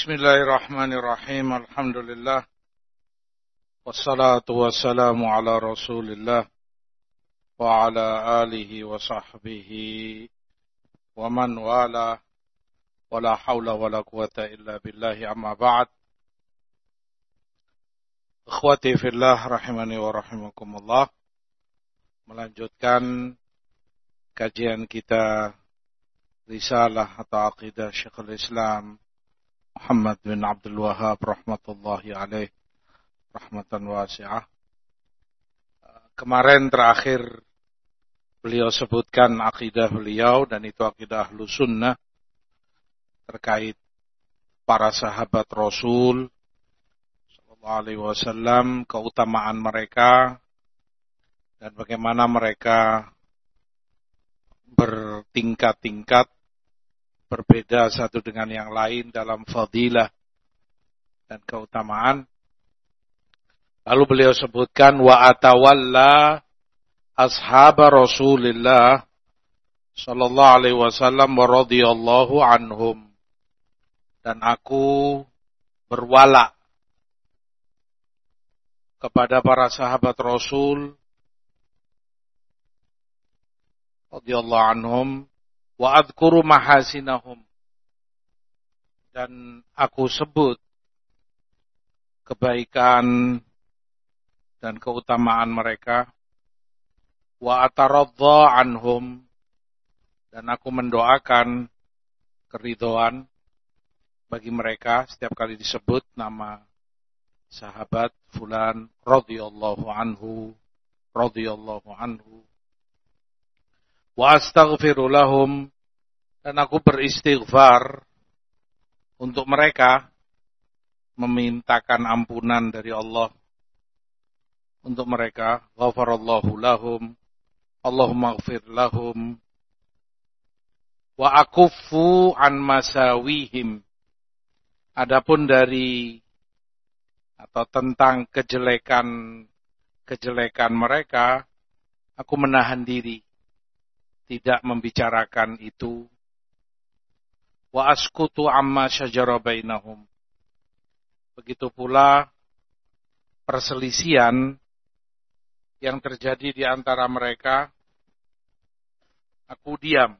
Bismillahirrahmanirrahim. Alhamdulillah. Wassalatu wassalamu ala Rasulillah wa ala alihi wa sahbihi wa man wala wa la hawla wa la quwata illa billahi amma ba'd. Ikhwati fillah rahimani wa rahimakumullah. Melanjutkan kajian kita Risalah atau Aqidah Syekhul Islam Muhammad bin Abdul Wahhab rahmatullahi alaih rahmatan wasi'ah. Kemarin terakhir beliau sebutkan akidah beliau, dan itu akidah Ahlus Sunnah terkait para sahabat Rasul sallallahu alaihi wasallam, keutamaan mereka dan bagaimana mereka bertingkat-tingkat, berbeda satu dengan yang lain dalam fadilah dan keutamaan. Lalu beliau sebutkan wa atawalla ashab Rasulillah sallallahu alaihi wasallam wa radhiyallahu anhum, dan aku berwala kepada para sahabat Rasul radhiyallahu anhum wa adhkuru mahasinahum, dan aku sebut kebaikan dan keutamaan mereka. Wa ataradha anhum, dan aku mendoakan keridhaan bagi mereka setiap kali disebut nama sahabat fulan radhiyallahu anhu, radhiyallahu anhu. Wa astaghfiru lahum, dan aku beristighfar untuk mereka, memintakan ampunan dari Allah untuk mereka. Ghafarallahu lahum, Allahumma ighfir lahum. Wa akuffu an masawihim, adapun dari atau tentang kejelekan mereka, aku menahan diri, tidak membicarakan itu. Wa askutu amma syajara bainahum, begitu pula perselisihan yang terjadi di antara mereka, aku diam,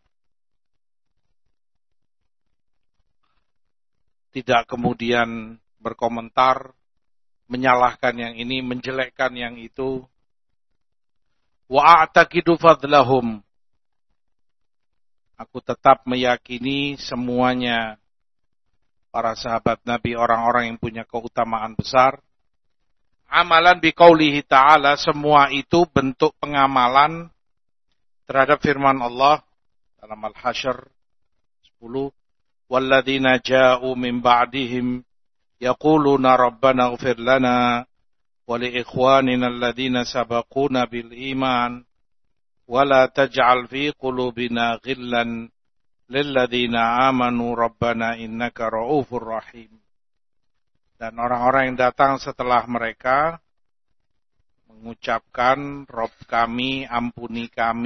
tidak kemudian berkomentar, menyalahkan yang ini, menjelekkan yang itu. Wa a'taqidu fadlahum, aku tetap meyakini semuanya para sahabat Nabi orang-orang yang punya keutamaan besar. Amalan biqaulihi ta'ala, semua itu bentuk pengamalan terhadap firman Allah dalam Al-Hasyr 10. Walladzina ja'u min ba'dihim yaquluna rabbana ighfir lana wa li ikhwanina alladzina sabaquna bil iman ولا تجعل في قلوبنا غلا للذين آمنوا ربنا إنك رؤوف رحيم. Dan orang-orang yang datang setelah mereka mengucapkan, Rabb kami, ampuni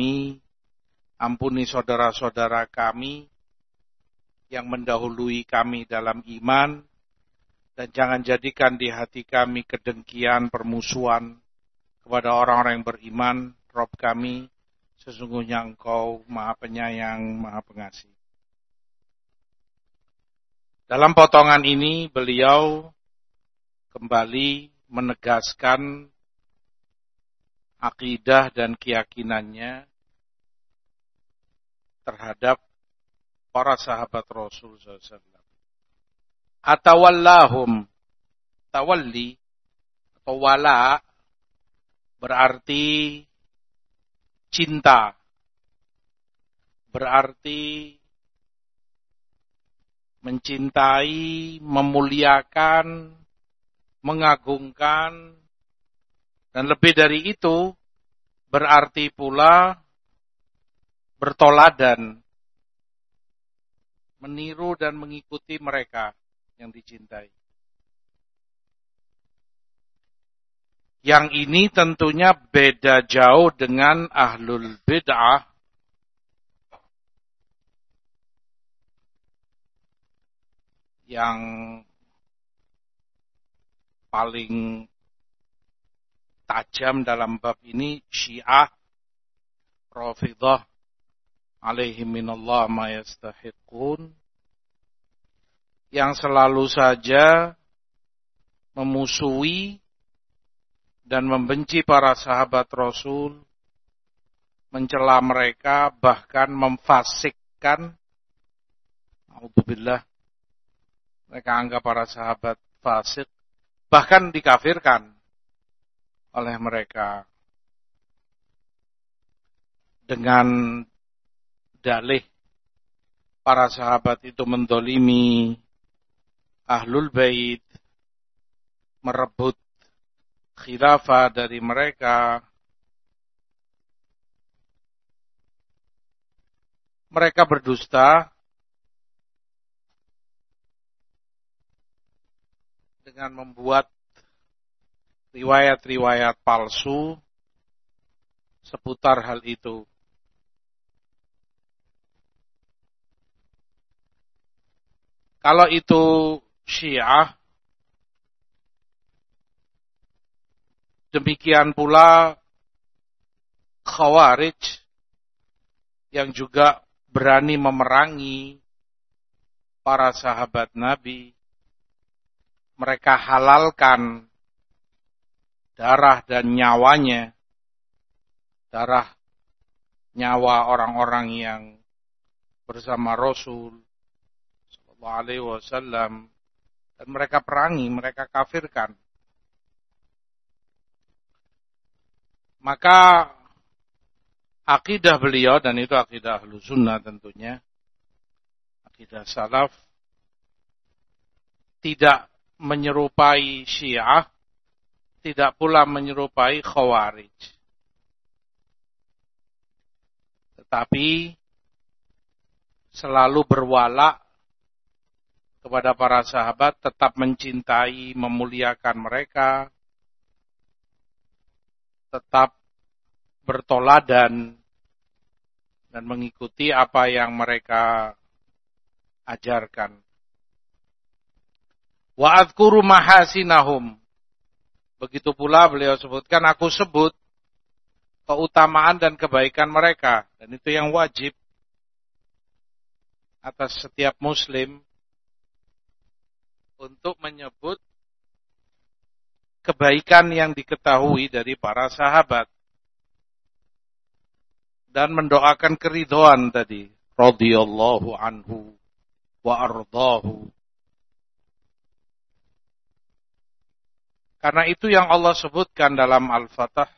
saudara-saudara kami yang mendahului kami dalam iman, dan jangan jadikan di hati kami kedengkian, permusuhan kepada orang-orang yang beriman. Rabb kami, sesungguhnya Engkau Maha Penyayang, Maha Pengasih. Dalam potongan ini beliau kembali menegaskan akidah dan keyakinannya terhadap para sahabat Rasul SAW. Atawallahum, tawalli atau wala berarti cinta, berarti mencintai, memuliakan, mengagungkan, dan lebih dari itu berarti pula bertoladan, meniru dan mengikuti mereka yang dicintai. Yang ini tentunya beda jauh dengan ahlul bid'ah yang paling tajam dalam bab ini Syiah, Rafidhah, alaihim minallah ma yastahiqun, yang selalu saja memusuhi dan membenci para sahabat Rasul, mencela mereka, bahkan memfasikkan. A'udzubillah. Mereka anggap para sahabat fasik, bahkan dikafirkan oleh mereka dengan dalih para sahabat itu mendolimi Ahlul Bait, merebut khilafah dari mereka. Mereka berdusta dengan membuat riwayat-riwayat palsu seputar hal itu. Kalau itu Syiah, demikian pula Khawarij yang juga berani memerangi para sahabat Nabi. Mereka halalkan darah dan nyawanya, darah nyawa orang-orang yang bersama Rasul sallallahu alaihi wasallam, dan mereka perangi, mereka kafirkan. Maka akidah beliau, dan itu akidah Ahlus Sunnah tentunya, akidah salaf, tidak menyerupai Syiah, tidak pula menyerupai Khawarij. Tetapi selalu berwala kepada para sahabat, tetap mencintai, memuliakan mereka, tetap bertoladan dan mengikuti apa yang mereka ajarkan. Wa adzkuru mahasinahum. Begitu pula beliau sebutkan, aku sebut keutamaan dan kebaikan mereka, dan itu yang wajib atas setiap muslim untuk menyebut kebaikan yang diketahui dari para sahabat dan mendoakan keridhaan tadi, radhiyallahu anhu wa ardahu. Karena itu yang Allah sebutkan dalam Al-Fatah,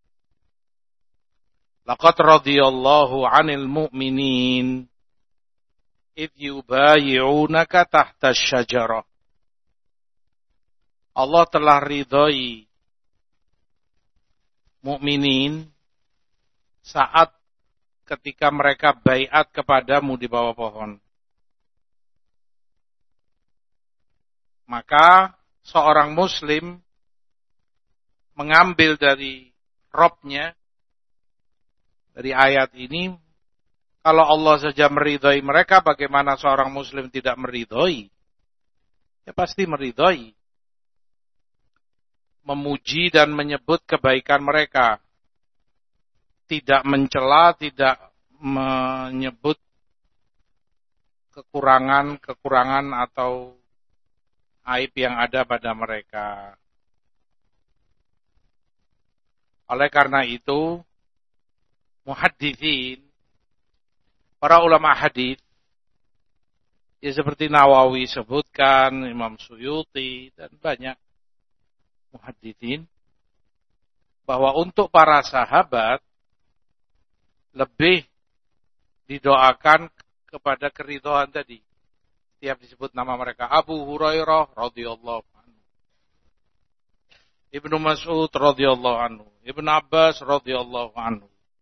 laqad radhiyallahu 'anil mu'minin idh yubayi'unaka tahta asy-syajarah. Allah telah ridhai mukminin saat ketika mereka baiat kepadamu di bawah pohon. Maka seorang muslim mengambil dari robnya, dari ayat ini, kalau Allah saja meridhai mereka, bagaimana seorang muslim tidak meridhai? Ya pasti meridhai. Memuji dan menyebut kebaikan mereka. Tidak mencela, tidak menyebut kekurangan atau aib yang ada pada mereka. Oleh karena itu, muhadditsin, para ulama hadits, ya seperti Nawawi sebutkan, Imam Suyuti, dan banyak muhadditsin, bahwa untuk para sahabat, lebih didoakan kepada keridhaan tadi. Setiap disebut nama mereka, Abu Hurairah radhiyallahu anhu, Ibnu Mas'ud radhiyallahu anhu, Ibnu Abbas radhiyallahu anhu.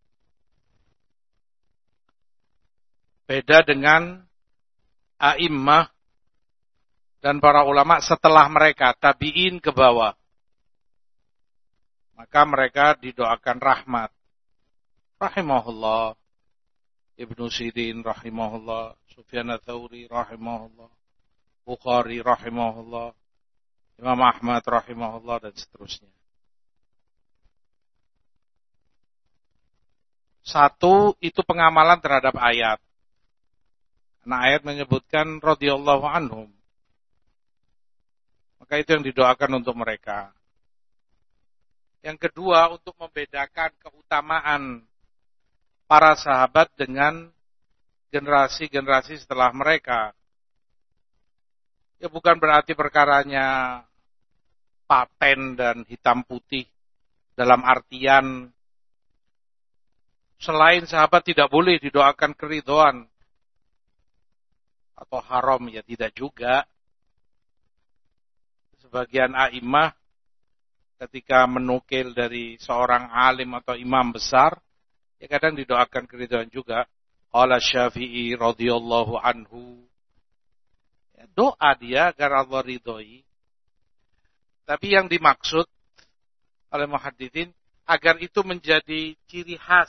Beda dengan a'immah dan para ulama setelah mereka, tabi'in ke bawah. Maka mereka didoakan rahmat. Rahimahullah, Ibnu Sirin rahimahullah, Sufyan ats-Tsauri rahimahullah, Bukhari rahimahullah, Imam Ahmad rahimahullah dan seterusnya. Satu, itu pengamalan terhadap ayat. Karena ayat menyebutkan radhiyallahu anhum. Maka itu yang didoakan untuk mereka. Yang kedua, untuk membedakan keutamaan para sahabat dengan generasi-generasi setelah mereka. Ya bukan berarti perkaranya paten dan hitam putih dalam artian selain sahabat tidak boleh didoakan keridhaan atau haram, ya tidak juga. Sebagian a'immah ketika menukil dari seorang alim atau imam besar, ya kadang didoakan keridhaan juga. Qala Syafi'i radhiyallahu anhu. Ya, doa dia agar Allah ridhoi. Tapi yang dimaksud oleh muhadditsin agar itu menjadi ciri khas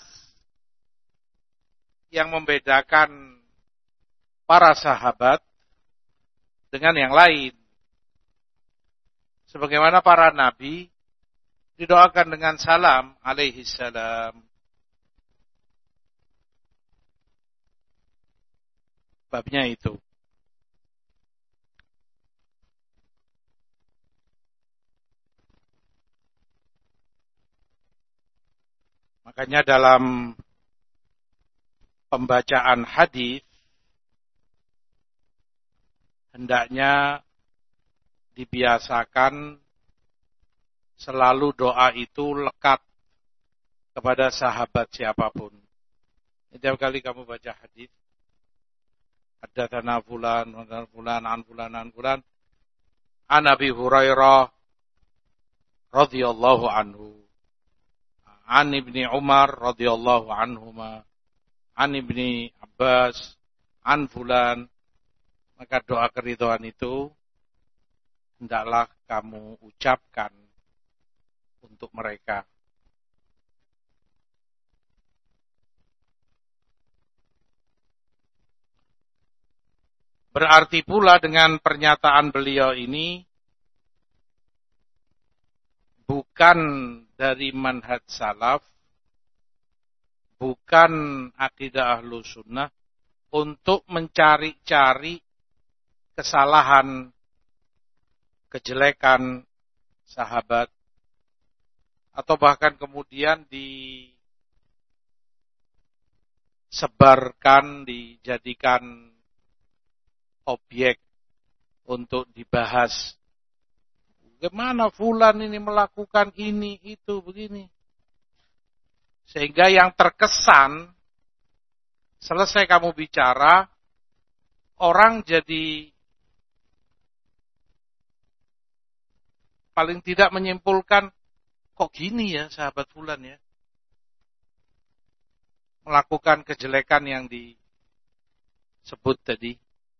yang membedakan para sahabat dengan yang lain. Sebagaimana para nabi didoakan dengan salam alaihi salam. Babnya itu. Makanya dalam pembacaan hadis hendaknya dibiasakan selalu doa itu lekat kepada sahabat siapapun. Setiap kali kamu baca hadis, haddatsana fulan an fulan an Abi Hurairah radhiyallahu anhu, an Ibni Umar radhiyallahu anhuma, an Ibni Abbas, an fulan, maka doa keridhaan itu hendaklah kamu ucapkan untuk mereka. Berarti pula dengan pernyataan beliau ini bukan dari manhaj salaf, bukan akidah Ahlus Sunnah untuk mencari-cari kesalahan, kejelekan sahabat, atau bahkan kemudian disebarkan, dijadikan objek untuk dibahas. Bagaimana fulan ini melakukan ini, itu, begini. Sehingga yang terkesan, selesai kamu bicara, orang jadi paling tidak menyimpulkan, kok gini ya sahabat fulan ya. Melakukan kejelekan yang disebut tadi.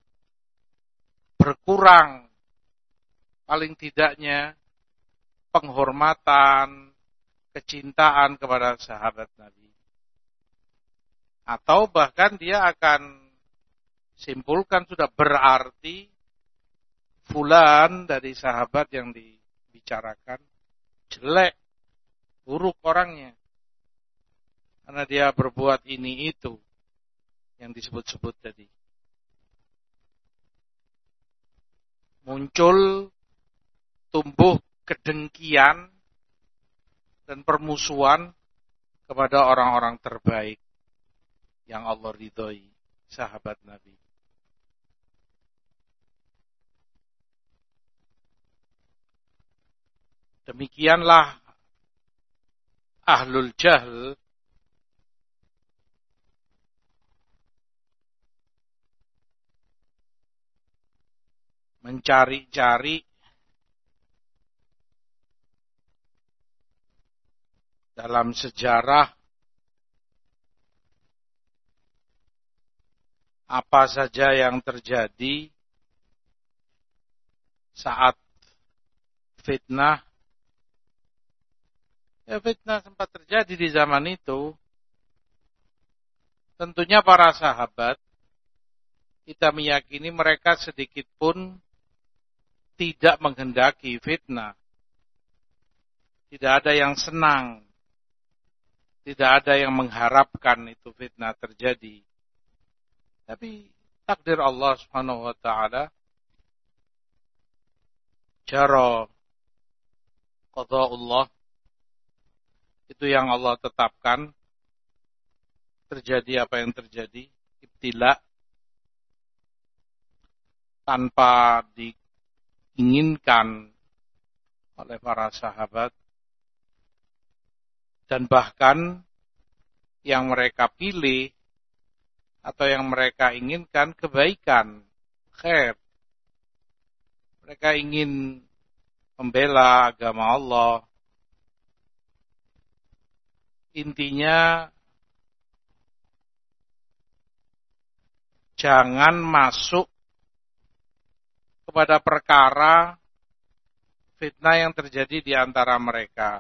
Berkurang paling tidaknya penghormatan, kecintaan kepada sahabat Nabi. Atau bahkan dia akan simpulkan sudah berarti fulan dari sahabat yang dibicarakan jelek, buruk orangnya. Karena dia berbuat ini itu yang disebut-sebut tadi. Muncul, tumbuh kedengkian dan permusuhan kepada orang-orang terbaik yang Allah ridhoi, sahabat Nabi. Demikianlah ahlul jahl mencari-cari dalam sejarah apa saja yang terjadi saat fitnah. Ya, fitnah sempat terjadi di zaman itu. Tentunya para sahabat, kita meyakini mereka sedikit pun tidak menghendaki fitnah. Tidak ada yang senang. Tidak ada yang mengharapkan itu fitnah terjadi. Tapi takdir Allah Subhanahu wa taala, jara qada'ullah, itu yang Allah tetapkan. Terjadi apa yang terjadi, ibtila, tanpa diinginkan oleh para sahabat, dan bahkan yang mereka pilih atau yang mereka inginkan kebaikan, khair. Mereka ingin membela agama Allah. Intinya jangan masuk kepada perkara fitnah yang terjadi di antara mereka.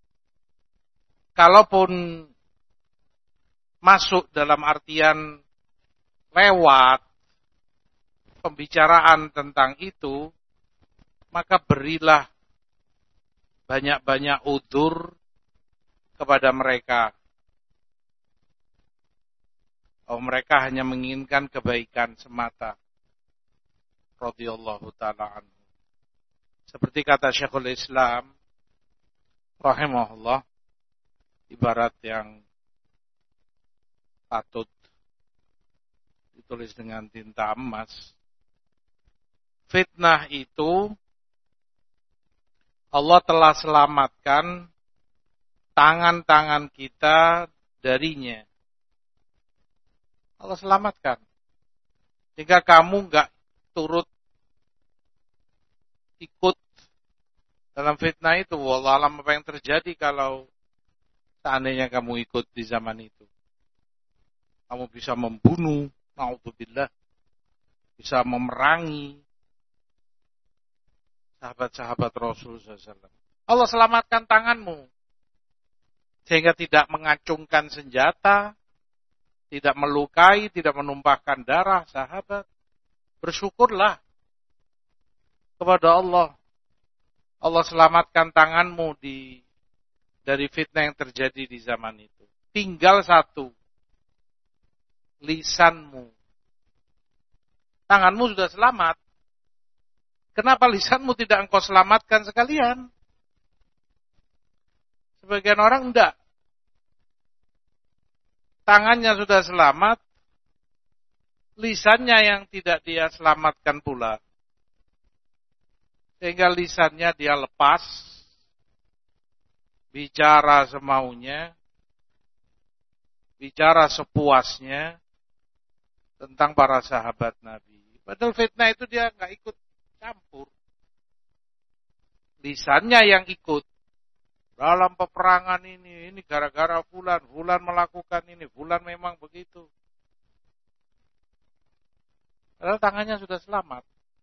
Kalaupun masuk dalam artian lewat pembicaraan tentang itu, maka berilah banyak-banyak udzur kepada mereka. Oh, mereka hanya menginginkan kebaikan semata. Radhiyallahu ta'ala anhu. Seperti kata Syekhul Islam rahimahullah, ibarat yang patut ditulis dengan tinta emas. Fitnah itu Allah telah selamatkan tangan-tangan kita darinya. Allah selamatkan. Jika kamu enggak turut ikut dalam fitnah itu, wallah alam apa yang terjadi kalau seandainya kamu ikut di zaman itu. Kamu bisa membunuh, na'udzubillah, bisa memerangi sahabat-sahabat Rasulullah SAW. Allah selamatkan tanganmu, sehingga tidak mengacungkan senjata, tidak melukai, tidak menumpahkan darah sahabat. Bersyukurlah kepada Allah. Allah selamatkan tanganmu dari fitnah yang terjadi di zaman itu. Tinggal satu, lisanmu. Tanganmu sudah selamat. Kenapa lisanmu tidak engkau selamatkan sekalian? Sebagian orang enggak. Tangannya sudah selamat, lisannya yang tidak dia selamatkan pula. Sehingga lisannya dia lepas, bicara semaunya, bicara sepuasnya tentang para sahabat Nabi. Padahal fitnah itu dia nggak ikut campur. Lisannya yang ikut. Dalam peperangan ini gara-gara fulan melakukan ini, fulan memang begitu. Padahal tangannya sudah selamat.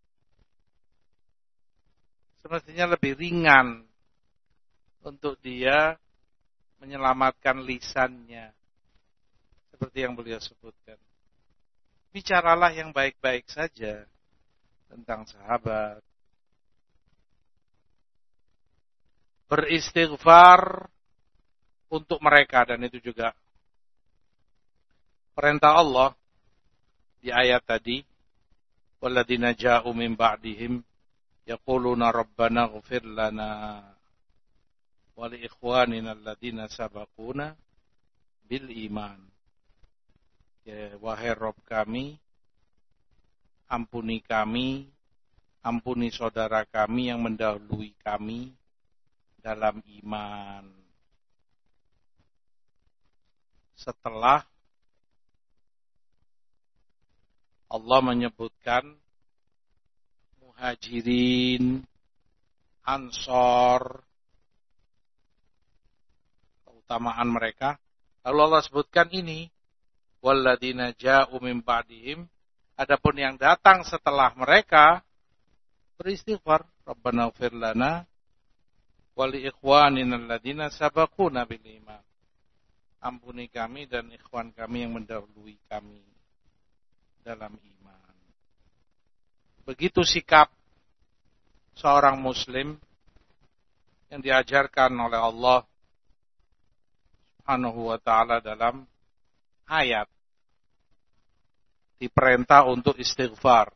Semestinya lebih ringan untuk dia menyelamatkan lisannya. Seperti yang beliau sebutkan. Bicaralah yang baik-baik saja tentang sahabat. Beristighfar untuk mereka, dan itu juga perintah Allah di ayat tadi, walladzina ja'u min ba'dihim yaquluna rabbana ighfir lana wa li ikhwanina alladzina sabaquna bil iman. Ya, wahai Rabb kami, ampuni saudara kami yang mendahului kami dalam iman. Setelah Allah menyebutkan muhajirin, ansor, keutamaan mereka, lalu Allah sebutkan ini, walladzina ja'u min ba'dihim, adapun yang datang setelah mereka beristighfar, rabbana ighfir lana wali ikhwanina alladzina sabaquna bil iman. Ampuni kami dan ikhwan kami yang mendahului kami dalam iman. Begitu sikap seorang muslim yang diajarkan oleh Allah Subhanahu wa ta'ala dalam ayat. Diperintah untuk istighfar.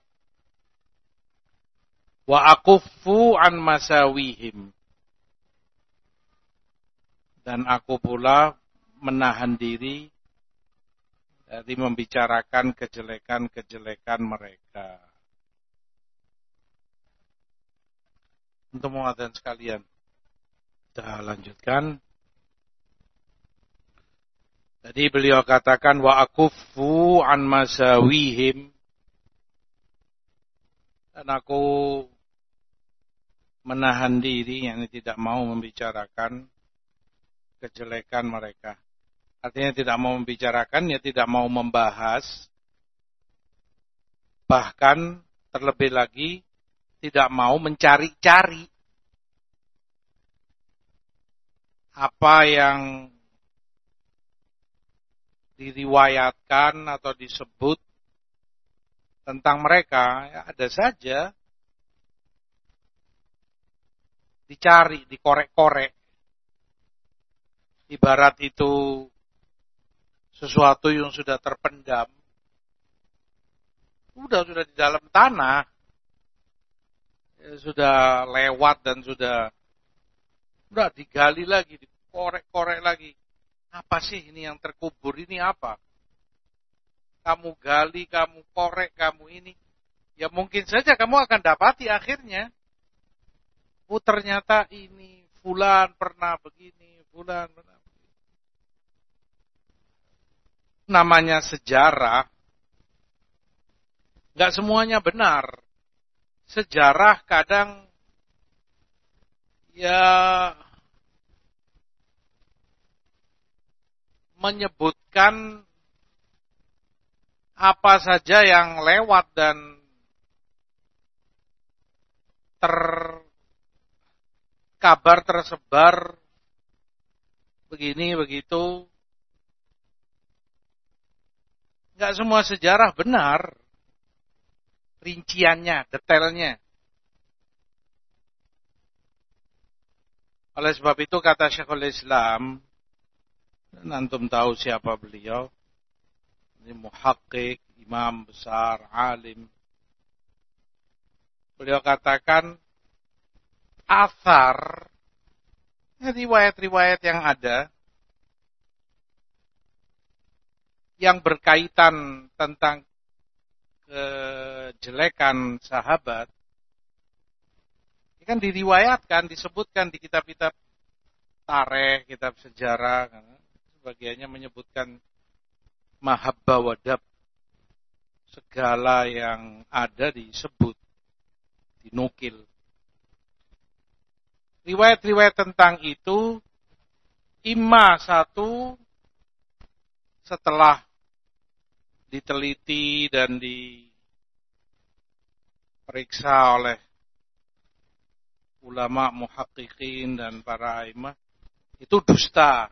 Wa akuffu an masawihim. Dan aku pula menahan diri dari membicarakan kejelekan-kejelekan mereka. Untuk muadzin sekalian, kita lanjutkan. Tadi beliau katakan wa akuffu an masawihim, dan aku menahan diri, yang tidak mau membicarakan kejelekan mereka. Artinya tidak mau membicarakan, ya tidak mau membahas, bahkan terlebih lagi tidak mau mencari-cari apa yang diriwayatkan atau disebut tentang mereka. Ya, ada saja dicari, dikorek-korek. Ibarat itu sesuatu yang sudah terpendam, sudah di dalam tanah, ya, sudah lewat dan sudah digali lagi, dikorek-korek lagi. Apa sih ini yang terkubur, ini apa? Kamu gali, kamu korek, kamu ini. Ya mungkin saja kamu akan dapati akhirnya. Oh ternyata ini, fulan pernah begini, fulan pernah begini. Namanya sejarah, nggak semuanya benar. Sejarah kadang ya menyebutkan apa saja yang lewat dan kabar tersebar begini begitu. Enggak semua sejarah benar rinciannya, detailnya. Oleh sebab itu kata Syekhul Islam, dan antum tahu siapa beliau. Ini muhakkik, imam besar, alim. Beliau katakan, athar, riwayat-riwayat yang ada, yang berkaitan tentang kejelekan sahabat, ini kan diriwayatkan, disebutkan di kitab-kitab tarikh, kitab sejarah, sebagiannya menyebutkan mahabbah wadab, segala yang ada disebut, dinukil. Riwayat-riwayat tentang itu, imma satu, setelah diteliti dan diperiksa oleh ulama muhaqqiqin dan para a'immah, itu dusta.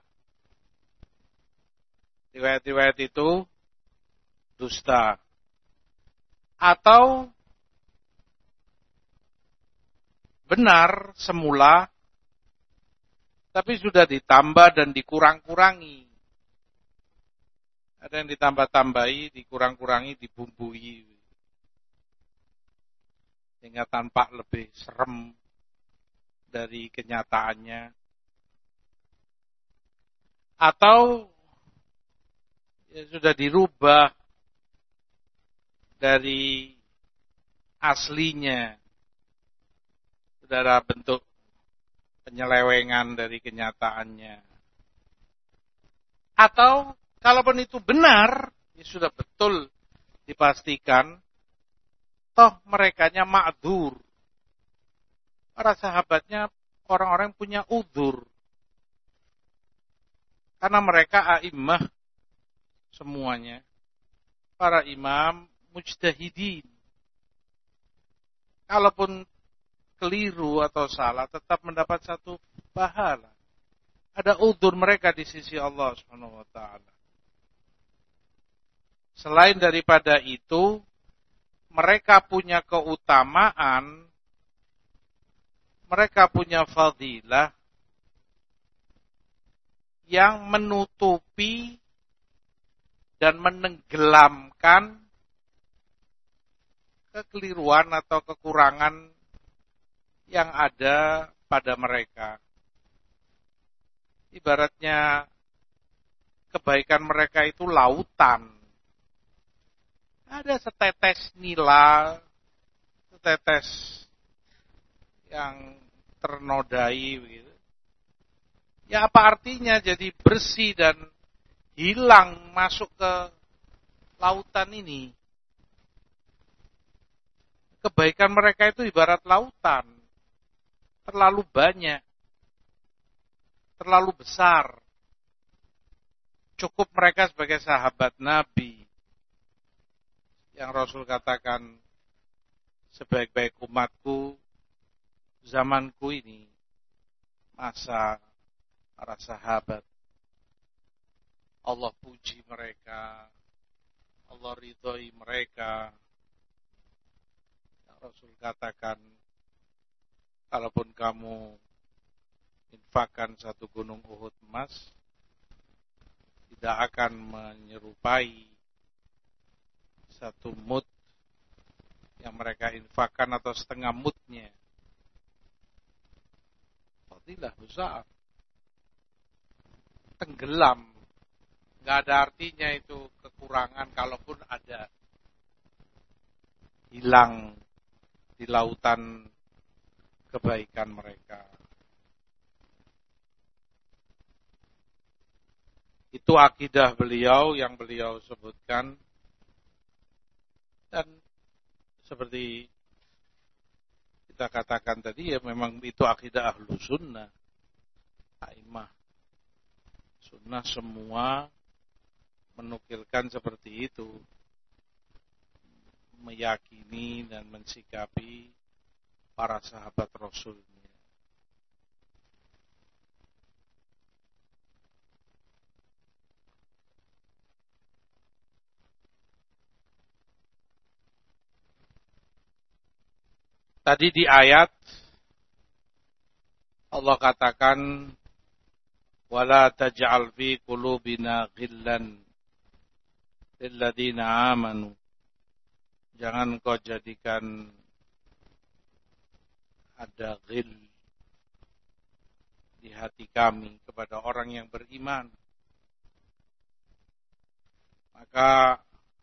Riwayat-riwayat itu dusta. Atau benar semula, tapi sudah ditambah dan dikurang-kurangi. Ada yang ditambah-tambahi, dikurang-kurangi, dibumbui. Sehingga tampak lebih serem dari kenyataannya. Atau ya, sudah dirubah dari aslinya. Sudah ada bentuk penyelewengan dari kenyataannya. Atau kalaupun itu benar, ya sudah betul dipastikan, toh merekanya ma'dzur. Para sahabatnya orang-orang punya udzur. Karena mereka a'immah semuanya. Para imam mujtahidin. Kalaupun keliru atau salah, tetap mendapat satu pahala. Ada udzur mereka di sisi Allah Subhanahu wa ta'ala. Selain daripada itu, mereka punya keutamaan mereka punya fadilah yang menutupi dan menenggelamkan kekeliruan atau kekurangan yang ada pada mereka. Ibaratnya kebaikan mereka itu lautan. Ada setetes nila, setetes yang ternodai begitu. Ya apa artinya jadi bersih dan hilang masuk ke lautan ini? Kebaikan mereka itu ibarat lautan. Terlalu banyak. Terlalu besar. Cukup mereka sebagai sahabat Nabi. Yang Rasul katakan, sebaik-baik umatku, zamanku ini, masa para sahabat. Allah puji mereka, Allah ridhoi mereka. Yang Rasul katakan, kalaupun kamu infakkan satu gunung Uhud emas, tidak akan menyerupai satu mud yang mereka infakkan atau setengah mudnya. Fadilah besar. Tenggelam. Nggak ada artinya itu kekurangan, kalaupun ada. Hilang di lautan kebaikan mereka. Itu akidah beliau yang beliau sebutkan. Dan seperti kita katakan tadi, ya memang itu akidah ahlu sunnah. Aimah sunnah semua menukilkan seperti itu. Meyakini dan mensikapi para sahabat Rasulnya. Tadi di ayat Allah katakan wala taj'al fi qulubina ghillan lil ladzina amanu. Jangan kau jadikan ada ghil di hati kami kepada orang yang beriman. Maka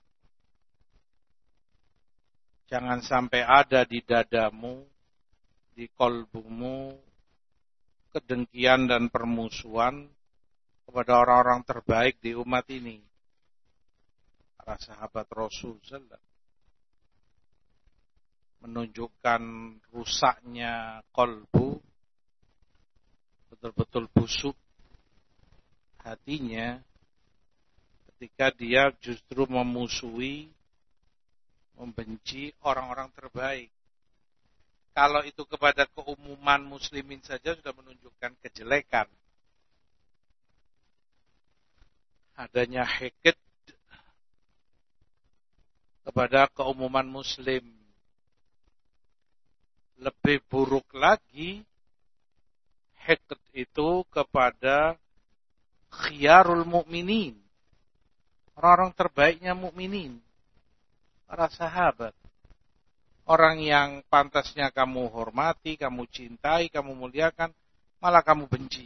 jangan sampai ada di dadamu, di kolbumu, kedengkian dan permusuhan kepada orang-orang terbaik di umat ini. Para sahabat Rasul sallallahu menunjukkan rusaknya kolbu, betul-betul busuk hatinya ketika dia justru memusuhi, membenci orang-orang terbaik. Kalau itu kepada keumuman muslimin saja sudah menunjukkan kejelekan. Adanya hikd kepada keumuman muslim. Lebih buruk lagi, hikd itu kepada khiyarul mu'minin. Orang-orang terbaiknya mukminin, para sahabat. Orang yang pantasnya kamu hormati, kamu cintai, kamu muliakan, malah kamu benci.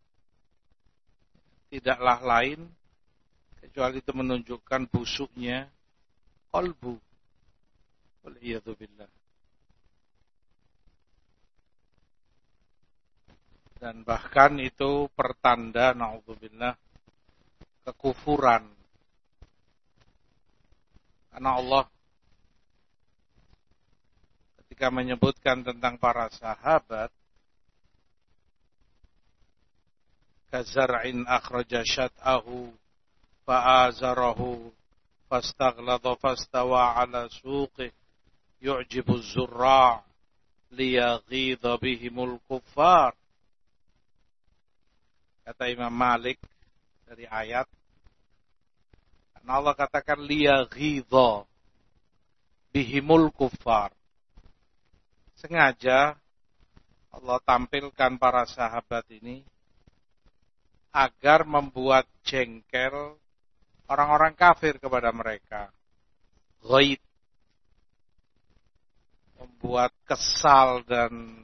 Tidaklah lain, kecuali itu menunjukkan busuknya qalbu. Waliyadzubillah. Dan bahkan itu pertanda, na'udzubillah, kekufuran. Karena Allah ketika menyebutkan tentang para sahabat, kazar'in akhraja syat'ahu fa'azarahu fastaghlada fastawa ala suqih yu'jibu az-zurra' liyaghidha bihimul kuffar. Kata Imam Malik dari ayat, karena Allah katakan liyaghidha bihimul kuffar. Sengaja Allah tampilkan para sahabat ini agar membuat jengkel orang-orang kafir kepada mereka. Ghaid, membuat kesal dan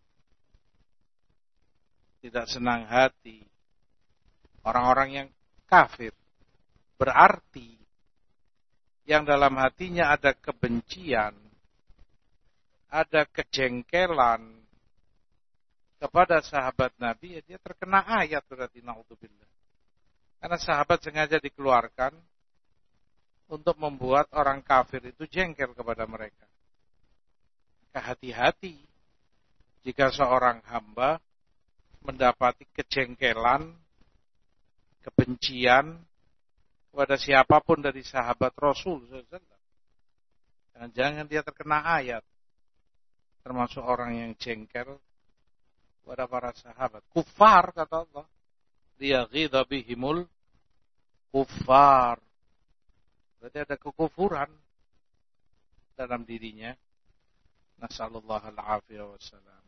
tidak senang hati orang-orang yang kafir. Berarti yang dalam hatinya ada kebencian, ada kejengkelan kepada sahabat Nabi, ya dia terkena ayat berarti, naudzubillah. Karena sahabat sengaja dikeluarkan untuk membuat orang kafir itu jengkel kepada mereka. Hati-hati jika seorang hamba mendapati kejengkelan, kebencian kepada siapapun dari sahabat Rasul SAW. Jangan dia terkena ayat, termasuk orang yang jengkel kepada para sahabat. Kufar, kata Allah. Liyaghidha bihimul kufar. Berarti ada kekufuran dalam dirinya. Nasallallahu al-afiyah wassalam.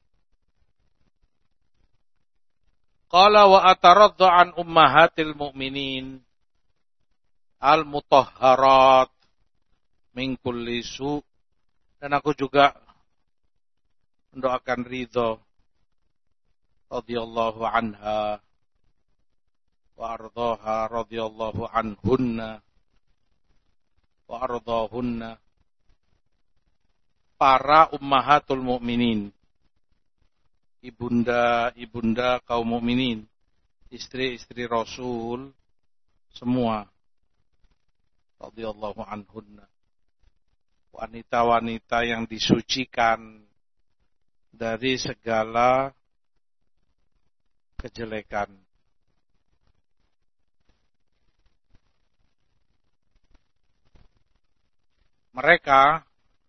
Qala wa ataraddu an ummahatil mu'minin al-mutahharat min kulli su'. Dan aku juga mendoakan ridho radhiyallahu anha wa ardhaha radhiyallahu anhunna wa ardhahunna, para ummahatul mukminin, ibunda kaum mukminin, istri-istri Rasul semua, radhiyallahu anhunna, wanita-wanita yang disucikan dari segala kejelekan. Mereka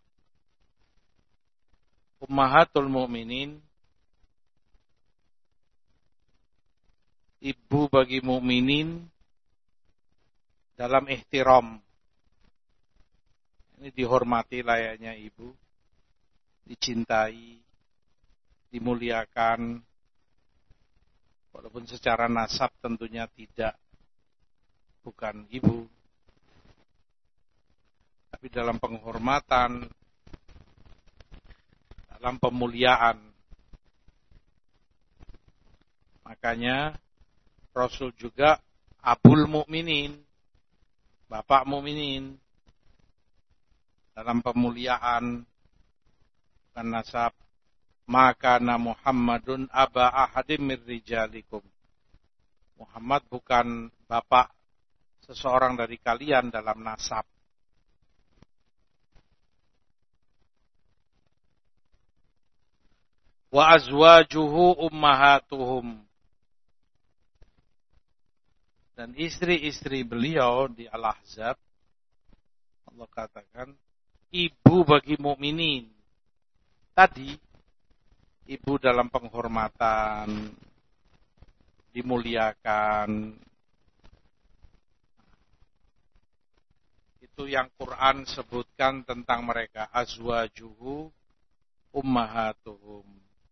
ummahatul mukminin, ibu bagi mukminin dalam ihtiram. Ini dihormati layaknya ibu, dicintai, dimuliakan. Walaupun secara nasab tentunya tidak, bukan ibu. Tapi dalam penghormatan, dalam pemuliaan. Makanya Rasul juga abul mukminin, bapak mukminin, dalam pemuliaan dan nasab. Maka Muhammadun aba ahadim mir rijalikum. Muhammad bukan bapak seseorang dari kalian dalam nasab. Wa azwajuhu ummahatuhum. Dan istri-istri beliau di Al-Ahzab, Allah katakan, ibu bagi mukminin. Tadi, ibu dalam penghormatan, dimuliakan. Itu yang Quran sebutkan tentang mereka. Azwajuhu ummahatuhum.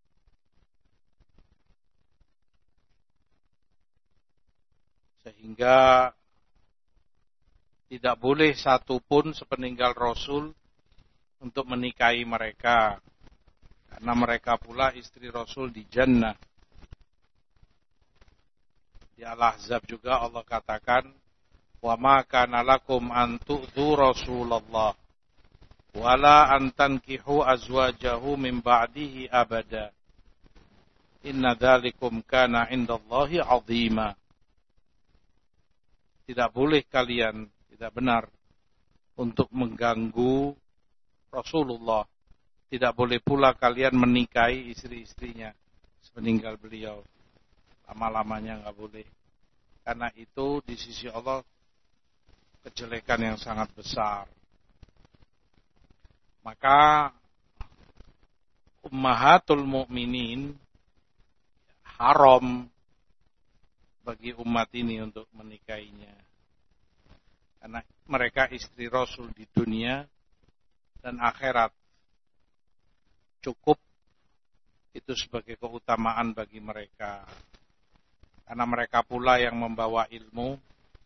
Sehingga tidak boleh satupun sepeninggal Rasul untuk menikahi mereka. Karena mereka pula istri Rasul di Jannah. Di Al-Ahzab juga Allah katakan, wa ma kana lakum an tu'dhu Rasulullah wala an tankihu azwajahu min ba'dihi abada. Inna dzalikum kana 'indallahi 'azima. Tidak boleh kalian, tidak benar untuk mengganggu Rasulullah. Tidak boleh pula kalian menikahi istri-istrinya sepeninggal beliau. Lama-lamanya enggak boleh. Karena itu di sisi Allah kejelekan yang sangat besar. Maka ummahatul mukminin haram bagi umat ini untuk menikahinya. Karena mereka istri Rasul di dunia dan akhirat. Cukup itu sebagai keutamaan bagi mereka. Karena mereka pula yang membawa ilmu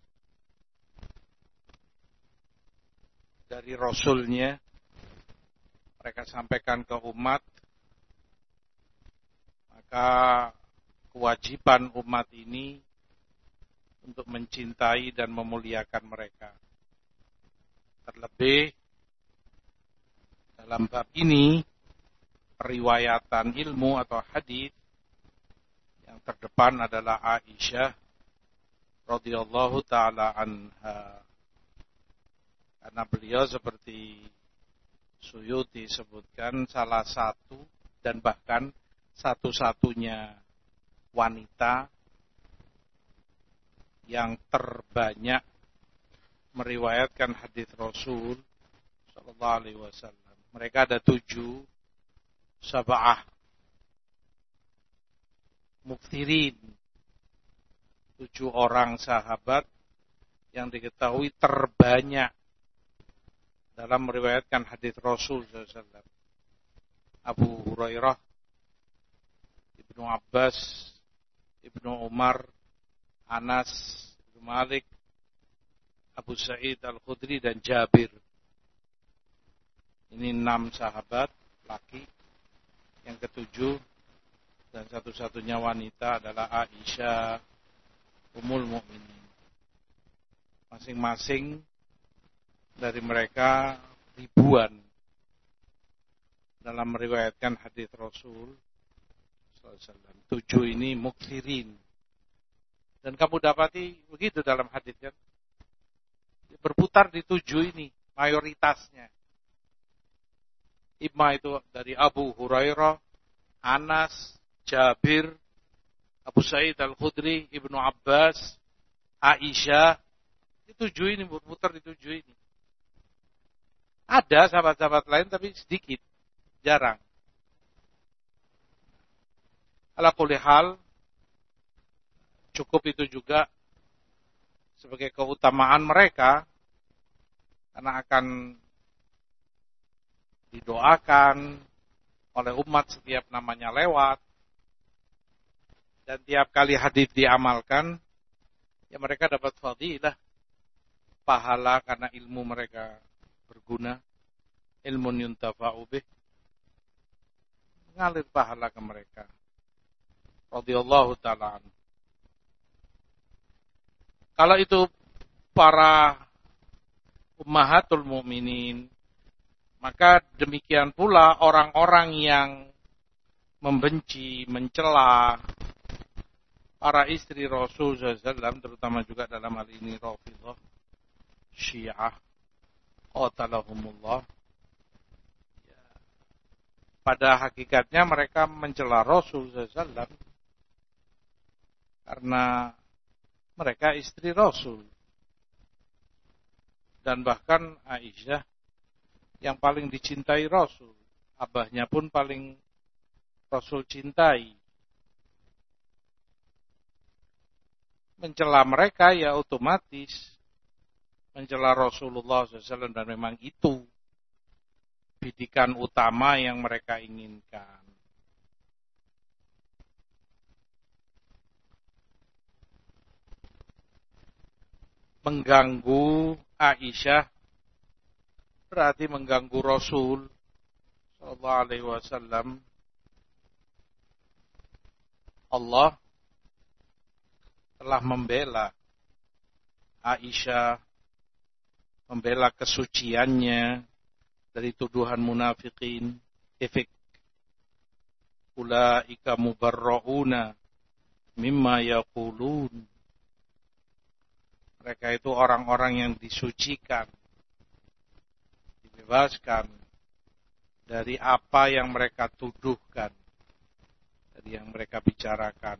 dari Rasulnya, mereka sampaikan ke umat, maka kewajiban umat ini untuk mencintai dan memuliakan mereka. Terlebih dalam bab ini, periwayatan ilmu atau hadis yang terdepan adalah Aisyah radhiyallahu taala anha. Karena beliau seperti Suyuti sebutkan salah satu dan bahkan satu-satunya wanita yang terbanyak meriwayatkan hadis Rasul sallallahu alaihi wasallam. Mereka ada 7 sab'ah mukthirin, 7 orang sahabat yang diketahui terbanyak dalam meriwayatkan hadis Rasul sallallahu alaihi wasallam. Abu Hurairah, Ibnu Abbas, Ibnu Umar, Anas bin Malik, Abu Sa'id Al-Khudri dan Jabir. Ini 6 sahabat laki. Yang ke-7 dan satu-satunya wanita adalah Aisyah Ummul Mukminin. Masing-masing dari mereka ribuan dalam meriwayatkan hadis Rasul sallallahu alaihi wasallam. 7 ini mukthirin. Dan kamu dapati begitu dalam hadis kan. Berputar di 7 ini mayoritasnya. Imma itu dari Abu Hurairah, Anas, Jabir, Abu Sa'id Al-Khudri, Ibnu Abbas, Aisyah. Di 7 ini berputar di 7 ini. Ada sahabat-sahabat lain tapi sedikit, jarang. Ala kulli hal, cukup itu juga sebagai keutamaan mereka, karena akan didoakan oleh umat setiap namanya lewat, dan tiap kali hadis diamalkan, ya mereka dapat fadilah, pahala karena ilmu mereka berguna, ilmu yuntafa'u bih, ngalir pahala ke mereka. Radhiyallahu ta'ala anhu. Kalau itu para ummahatul mukminin, maka demikian pula orang-orang yang membenci, mencela para istri Rasul SAW, terutama juga dalam hal ini Rafidhah, Syiah, qatalahumullah. Pada hakikatnya mereka mencela Rasul SAW karena mereka istri Rasul. Dan bahkan Aisyah yang paling dicintai Rasul. Abahnya pun paling Rasul cintai. Mencela mereka ya otomatis mencela Rasulullah SAW, dan memang itu bidikan utama yang mereka inginkan. Mengganggu Aisyah berarti mengganggu Rasul sallallahu alaihi wasallam. Allah telah membela Aisyah, membela kesuciannya dari tuduhan munafikin. Efek ulaika mubarrauna mimma yaqulun. Mereka itu orang-orang yang disucikan, dibebaskan dari apa yang mereka tuduhkan, dari yang mereka bicarakan.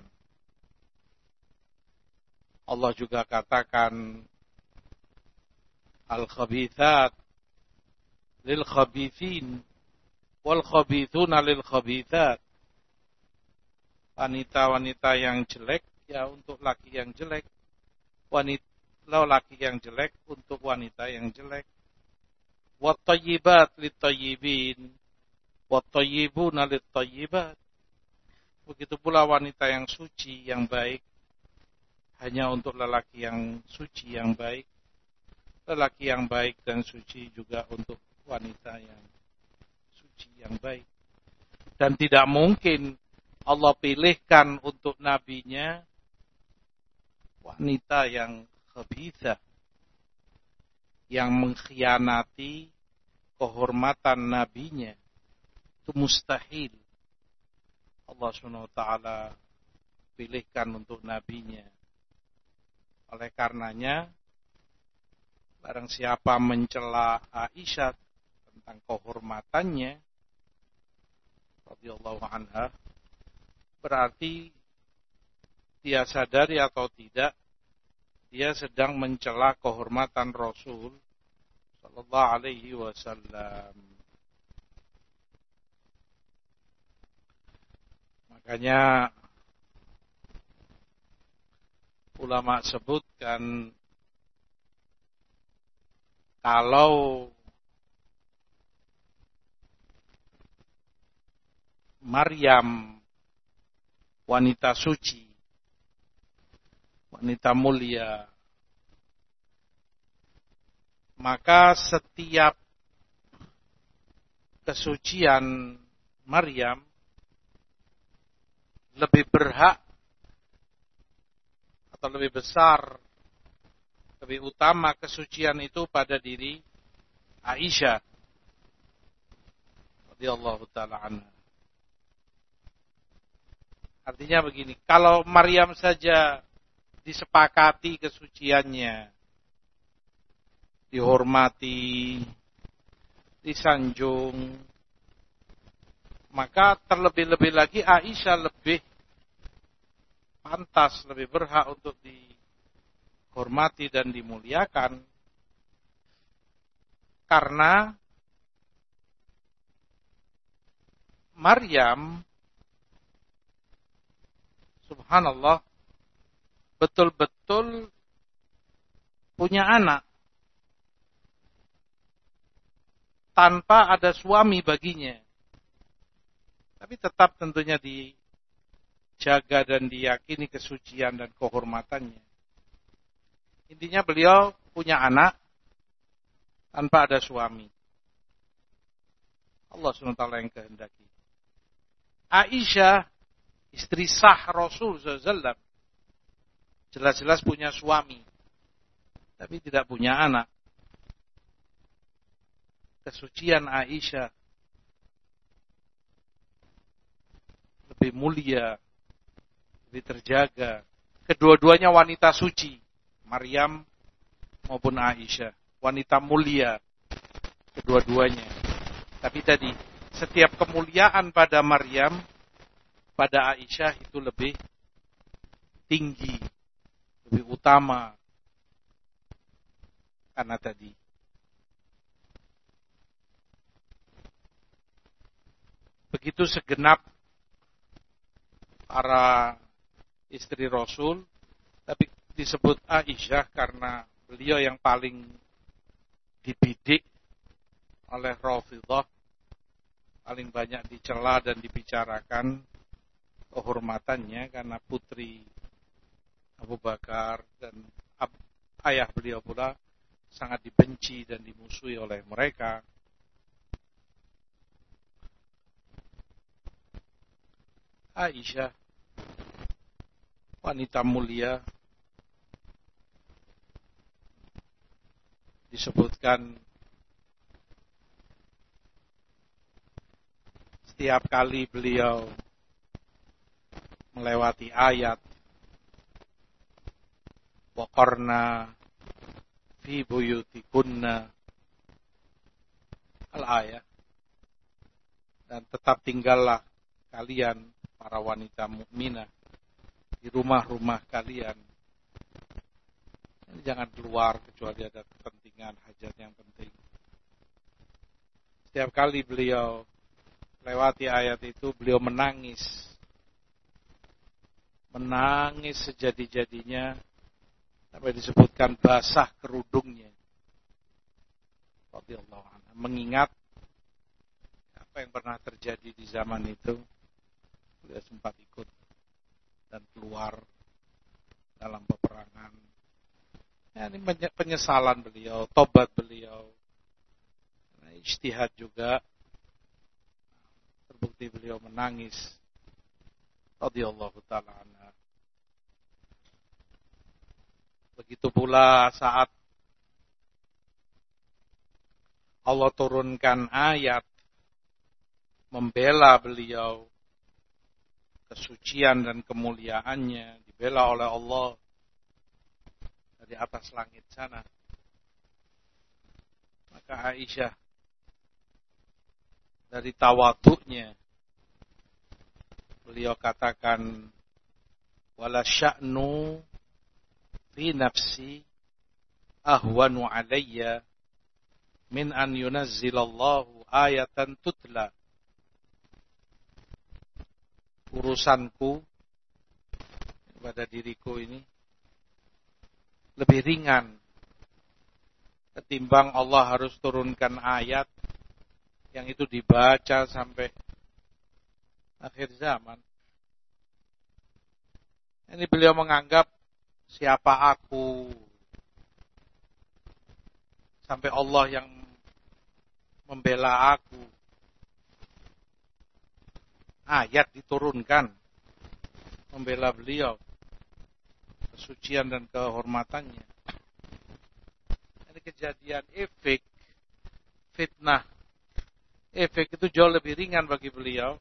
Allah juga katakan, al-khabithat lil-khabithin, wal-khabithuna lil-khabithat. Wanita-wanita yang jelek, ya untuk laki yang jelek. Laki yang jelek untuk wanita yang jelek. Wat-tayyibat lit-tayyibin, wat-tayyibuna lit-tayyibat. Begitu pula wanita yang suci, yang baik, hanya untuk lelaki yang suci, yang baik. Lelaki yang baik dan suci juga untuk wanita yang suci, yang baik. Dan tidak mungkin Allah pilihkan untuk nabinya wanita yang khabithah, yang mengkhianati kehormatan nabinya. Itu mustahil Allah SWT pilihkan untuk nabinya. Oleh karenanya, barang siapa mencela Aisyah tentang kehormatannya radhiyallahu anha, berarti dia sadari atau tidak, dia sedang mencela kehormatan Rasul sallallahu alaihi wasallam. Makanya ulama sebutkan kalau Maryam wanita suci, wanita mulia, maka setiap kesucian Maryam lebih berhak atau lebih besar, lebih utama kesucian itu pada diri Aisyah radhiyallahu taala anha. Artinya begini, kalau Maryam saja disepakati kesuciannya, dihormati, disanjung, maka terlebih-lebih lagi Aisyah lebih pantas, lebih berhak untuk dihormati dan dimuliakan. Karena Maryam, subhanallah, betul-betul punya anak tanpa ada suami baginya. Tapi tetap tentunya dijaga dan diyakini kesucian dan kehormatannya. Intinya beliau punya anak tanpa ada suami. Allah SWT yang kehendaki. Aisyah, istri sah Rasul SAW, jelas-jelas punya suami, tapi tidak punya anak. Kesucian Aisyah lebih mulia, lebih terjaga. Kedua-duanya wanita suci, Maryam maupun Aisyah, wanita mulia kedua-duanya. Tapi tadi, setiap kemuliaan pada Maryam, pada Aisyah itu lebih tinggi, lebih utama. Karena tadi begitu segenap para istri Rasul, tapi disebut Aisyah karena beliau yang paling dibidik oleh Rafidhah, paling banyak dicela dan dibicarakan kehormatannya karena putri Abu Bakar dan ayah beliau pula sangat dibenci dan dimusuhi oleh mereka. Aisyah, wanita mulia, disebutkan setiap kali beliau melewati ayat waqarna fi buyutikunna al-ayat, dan tetap tinggallah kalian para wanita mukminah di rumah-rumah kalian. Jangan keluar kecuali ada kepentingan, hajat yang penting. Setiap kali beliau lewati ayat itu, beliau menangis. Menangis sejadi-jadinya, sampai disebutkan basah kerudungnya. Radhiyallahu anhu, mengingat apa yang pernah terjadi di zaman itu. beliau sempat ikut dan keluar dalam peperangan. Ya, ini penyesalan beliau, tobat beliau, ijtihad juga, terbukti beliau menangis radhiyallahu ta'ala anha. Begitu pula saat Allah turunkan ayat membela beliau, kesucian dan kemuliaannya dibela oleh Allah dari atas langit sana. Maka Aisyah dari tawadhu'nya beliau katakan, wala sya'nu fi nafsi ahwanu alayya min an yunazzilallahu ayatan tutla. Urusanku pada diriku ini lebih ringan ketimbang Allah harus turunkan ayat yang itu dibaca sampai akhir zaman. Ini beliau menganggap, siapa aku sampai Allah yang membela aku. Ayat diturunkan membela beliau, kesucian dan kehormatannya. Ini kejadian efek, fitnah. Efek itu jauh lebih ringan bagi beliau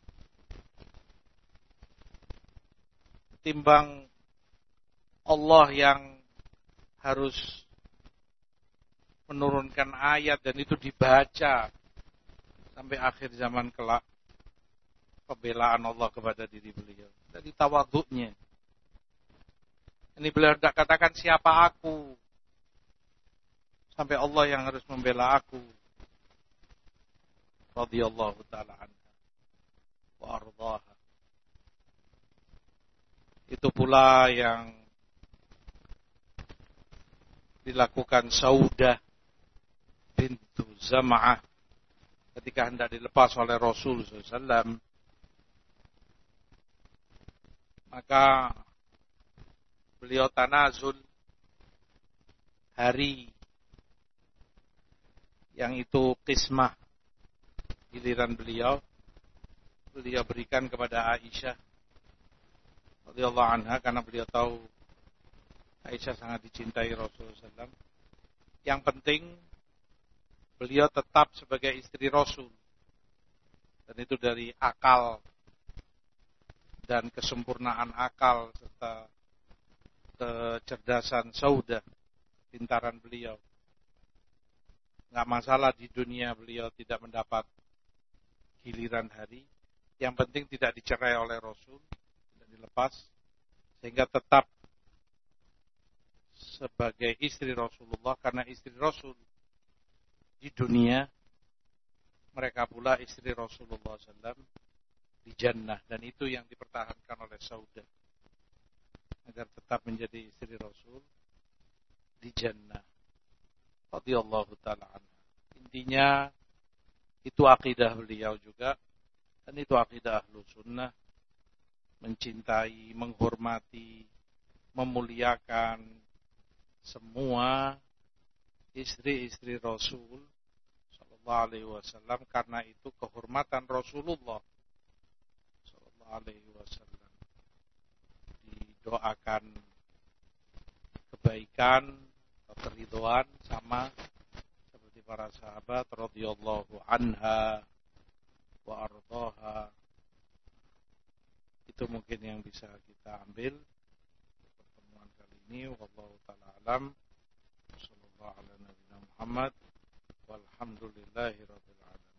ketimbang Allah yang harus menurunkan ayat dan itu dibaca sampai akhir zaman kelak. Pembelaan Allah kepada diri beliau dari tawadhu'nya. Ini beliau tidak katakan siapa aku sampai Allah yang harus membela aku. Radhiyallahu ta'ala anha wa ardhaha. Itu pula yang dilakukan Saudah bintu Zam'ah ketika hendak dilepas oleh Rasul SAW. Maka beliau tanazul hari yang itu qismah giliran beliau berikan kepada Aisyah radhiyallahu anha karena beliau tahu Aisyah sangat dicintai Rasulullah SAW. Yang penting beliau tetap sebagai istri Rasul dan itu dari akal dan kesempurnaan akal serta kecerdasan Saudah, pintaran beliau. Nggak masalah di dunia beliau tidak mendapat giliran hari. Yang penting tidak dicerai oleh Rasul, tidak dilepas, sehingga tetap sebagai istri Rasulullah karena istri Rasul di dunia, mereka pula istri Rasulullah SAW di jannah, dan itu yang dipertahankan oleh Saudah agar tetap menjadi istri Rasul di jannah. Radhiyallahu ta'ala anha. Intinya itu akidah beliau juga dan itu akidah Ahlus Sunnah, mencintai, menghormati, memuliakan semua istri-istri Rasul sallallahu alaihi wasallam karena itu kehormatan Rasulullah alaihi wasallam. Didoakan kebaikan, keridhaan sama seperti para sahabat radhiyallahu anha wa ardhaha. Itu mungkin yang bisa kita ambil pertemuan kali ini. Wallahu taala alam. Sallallahu ala nabiyina Muhammad walhamdulillahi rabbil alamin.